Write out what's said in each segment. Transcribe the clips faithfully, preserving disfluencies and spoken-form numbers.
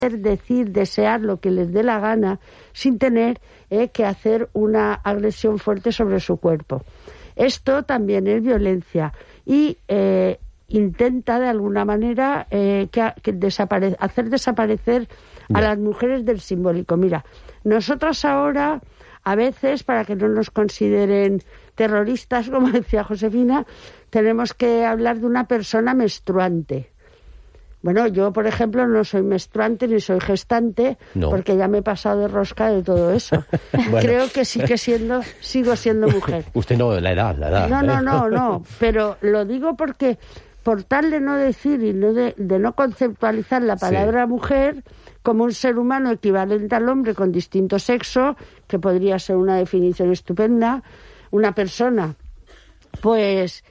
decir, desear lo que les dé la gana sin tener eh, que hacer una agresión fuerte sobre su cuerpo. Esto también es violencia y eh, intenta de alguna manera eh, que, que desapare- hacer desaparecer a yeah. las mujeres del simbólico. Mira, nosotras ahora, a veces, para que no nos consideren terroristas, como decía Josefina, tenemos que hablar de una persona menstruante. Bueno, yo, por ejemplo, no soy menstruante ni soy gestante, no. porque ya me he pasado de rosca de todo eso. Bueno. Creo que sí que siendo, sigo siendo mujer. Usted no, la edad, la edad. No, no, no, no, pero lo digo porque, por tal de no decir y no de, de no conceptualizar la palabra sí. mujer como un ser humano equivalente al hombre con distinto sexo, que podría ser una definición estupenda, una persona, pues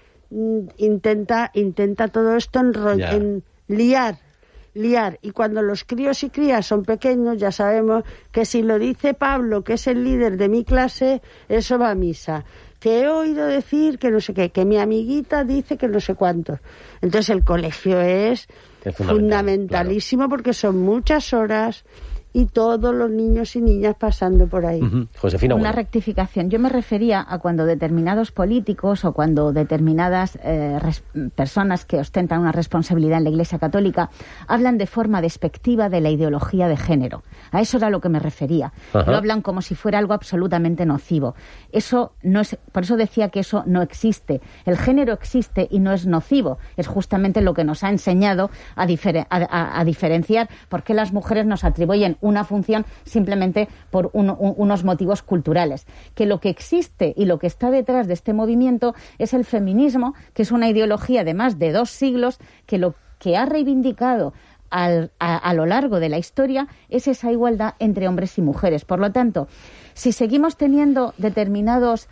intenta, intenta todo esto enro- yeah. en liar, liar. Y cuando los críos y crías son pequeños, ya sabemos que si lo dice Pablo, que es el líder de mi clase, eso va a misa. Que he oído decir que no sé qué, que mi amiguita dice que no sé cuántos. Entonces el colegio es, es fundamental, fundamentalísimo, claro. porque son muchas horas y todos los niños y niñas pasando por ahí. Uh-huh. Josefina, Una bueno. rectificación. Yo me refería a cuando determinados políticos o cuando determinadas eh, res- personas que ostentan una responsabilidad en la Iglesia Católica hablan de forma despectiva de la ideología de género. A eso era a lo que me refería. Uh-huh. Lo hablan como si fuera algo absolutamente nocivo. Eso no es, por eso decía que eso no existe. El género existe y no es nocivo. Es justamente lo que nos ha enseñado a, difer- a, a, a diferenciar por qué las mujeres nos atribuyen una función simplemente por un, un, unos motivos culturales. Que lo que existe y lo que está detrás de este movimiento es el feminismo, que es una ideología de más de dos siglos que lo que ha reivindicado al, a, a lo largo de la historia es esa igualdad entre hombres y mujeres. Por lo tanto, si seguimos teniendo determinados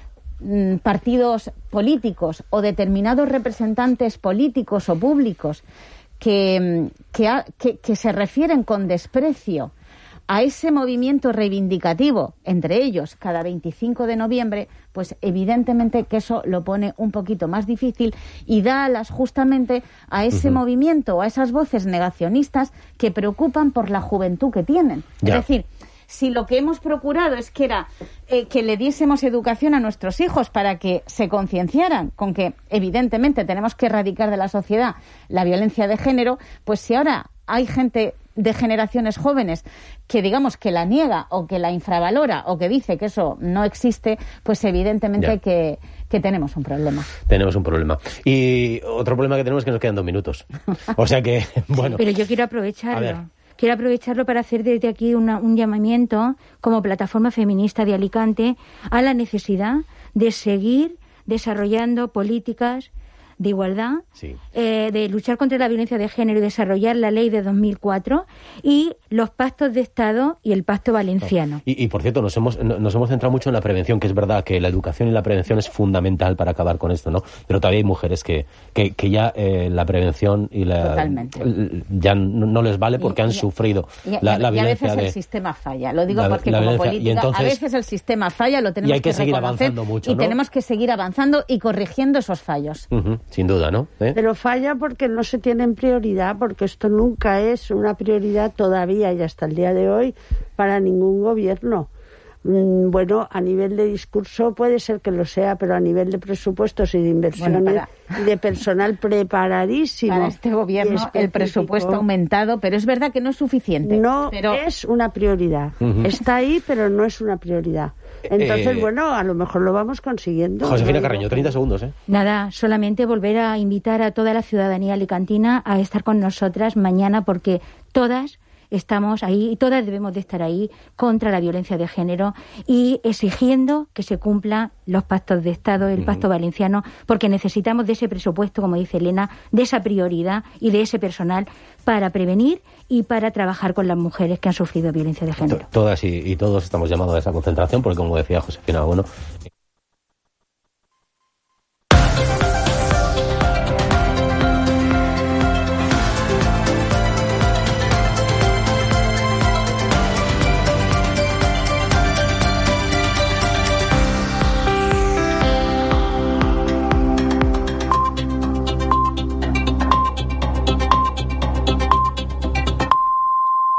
mm, partidos políticos o determinados representantes políticos o públicos Que, que, ha, que, que se refieren con desprecio a ese movimiento reivindicativo, entre ellos cada veinticinco de noviembre, pues evidentemente que eso lo pone un poquito más difícil y da alas justamente a ese uh-huh. movimiento, a esas voces negacionistas que preocupan por la juventud que tienen. Ya. Es decir, si lo que hemos procurado es que era eh, que le diésemos educación a nuestros hijos para que se concienciaran con que evidentemente tenemos que erradicar de la sociedad la violencia de género, pues si ahora hay gente de generaciones jóvenes que digamos que la niega o que la infravalora o que dice que eso no existe, pues evidentemente yeah. que, que tenemos un problema. Tenemos un problema. Y otro problema que tenemos es que nos quedan dos minutos. O sea que, bueno. Pero yo quiero aprovecharlo. Quiero aprovecharlo para hacer desde aquí una, un llamamiento como plataforma feminista de Alicante a la necesidad de seguir desarrollando políticas de igualdad, sí. eh, de luchar contra la violencia de género y desarrollar la ley de dos mil cuatro y los pactos de Estado y el pacto valenciano. Y, y por cierto, nos hemos nos hemos centrado mucho en la prevención, que es verdad que la educación y la prevención es fundamental para acabar con esto, ¿no? Pero todavía hay mujeres que, que, que ya eh, la prevención y la Totalmente. ya no, no les vale porque y, han y, sufrido y, la, y, la y violencia. a veces de, el sistema falla, lo digo la, porque la como violencia. política Entonces, a veces el sistema falla, lo tenemos y hay que, que seguir reconocer avanzando mucho, y ¿no? tenemos que seguir avanzando y corrigiendo esos fallos. Uh-huh, sin duda, ¿no? ¿Eh? Pero falla porque no se tiene en prioridad, porque esto nunca es una prioridad todavía y hasta el día de hoy para ningún gobierno. Mm, bueno, a nivel de discurso puede ser que lo sea, pero a nivel de presupuestos y de inversiones bueno, para... y de personal preparadísimo. Para este gobierno el presupuesto ha aumentado, pero es verdad que no es suficiente. No pero... es una prioridad. Uh-huh. Está ahí, pero no es una prioridad. Entonces, eh, bueno, a lo mejor lo vamos consiguiendo. Josefina ¿no? Carreño, treinta segundos, ¿eh? Nada, solamente volver a invitar a toda la ciudadanía alicantina a estar con nosotras mañana porque todas estamos ahí y todas debemos de estar ahí contra la violencia de género y exigiendo que se cumplan los pactos de Estado, el pacto valenciano, porque necesitamos de ese presupuesto, como dice Elena, de esa prioridad y de ese personal para prevenir y para trabajar con las mujeres que han sufrido violencia de género. Todas y, y todos estamos llamados a esa concentración porque, como decía Josefina, bueno...